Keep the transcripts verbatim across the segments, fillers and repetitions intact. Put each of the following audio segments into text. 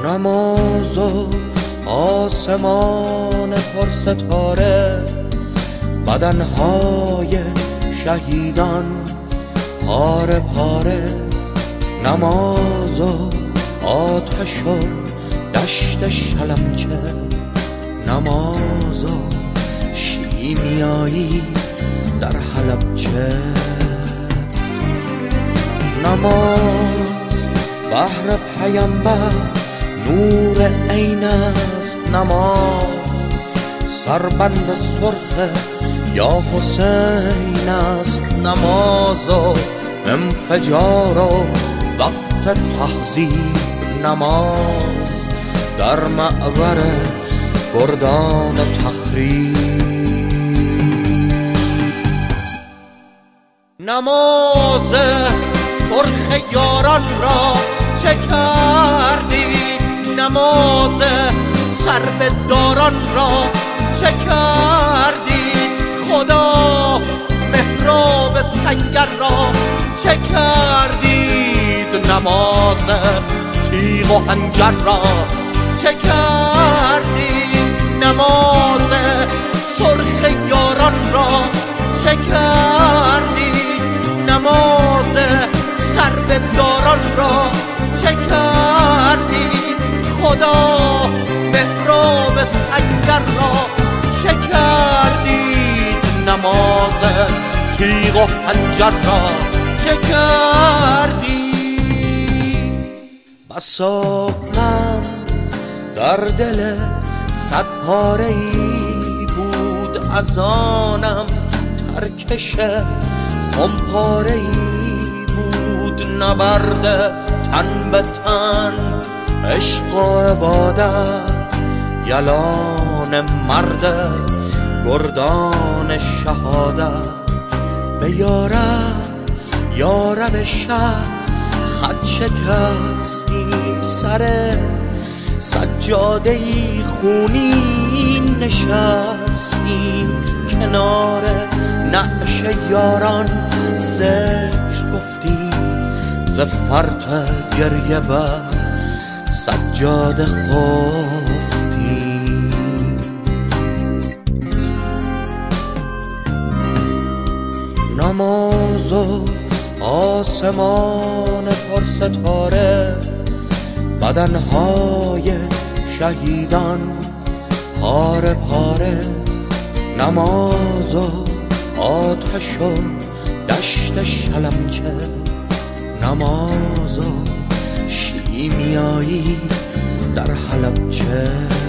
نماز و آسمان پر ستاره، بدنهای شهیدان پاره پاره، نماز و آتش و دشت شلمچه، نماز و شیمیایی در حلبچه، نماز بحر پیامبر نور عین است، نماز سربند سرخ یا حسین است، نماز و انفجار و وقت تهذیب، نماز در معبر گردان تخریب، نماز سرخ یاران را چه کردی، نماز سربداران را چه کردی، خدا محراب سنگر را چه کردید، نماز تیغ و حنجر را چه کردید، نماز سرخ یاران را چه کردید، نماز سربداران را چه کردید، خدا محراب سنگر را چه کردید، نماز تیغ و حنجر را چه کردید. بسا غم در دل صد پاره ای بود، از آنم ترکش خمپاره ای بود، نبرد تن به تن عشق و عبادت، یلان مرد گردان شهادت، به یارب یارب شد خط شکستیم، سر سجاده ای خونین نشستیم، کنار نعش یاران ذکر گفتیم، ز فرط گریه بر سجاده خفتیم، نماز و آسمان پر ستاره، بدنهای شهیدان پاره پاره، نماز و آتش و دشت شلمچه، نماز و شیمیایی در حلبچه،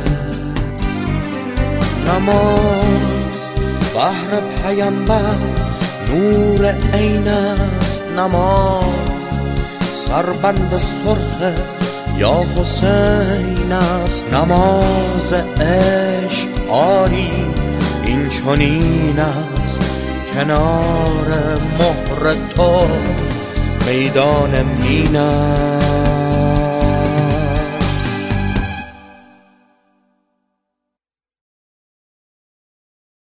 نماز بحر پیامبر نور عین است، نماز سربند سرخ یا حسین است، نماز عشق آری این چنین است، کنار مهر تو میدان مین است.